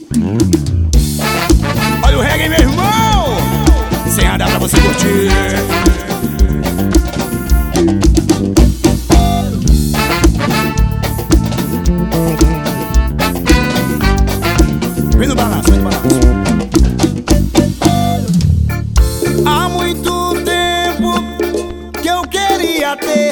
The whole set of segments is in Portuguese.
Olha o reggae, meu irmão, sem radar pra você curtir. Vem no balanço, vem no balanço. Há muito tempo que eu queria ter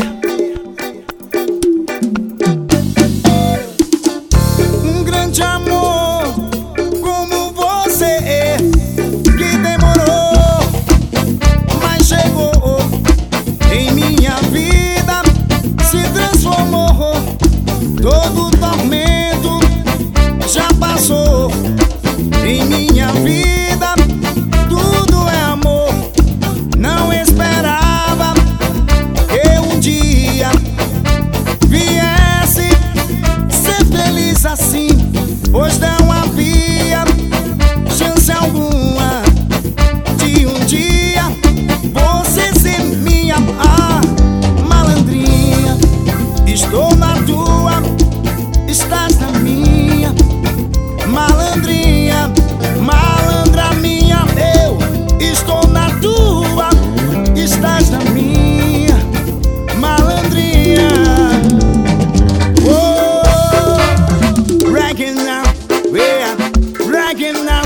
um grande amor como você, que demorou, mas chegou em minha vida, se transformou. Todo tormento já passou em minha vida, tudo é amor. Não esperava que um dia viesse ser feliz assim, pois não havia chance alguma de um dia você ser minha malandrinha. Estou na tua, estás na minha, malandrinha, malandra minha. Eu estou na tua, estás na minha, malandrinha. Oh, reggae now, yeah, reggae now.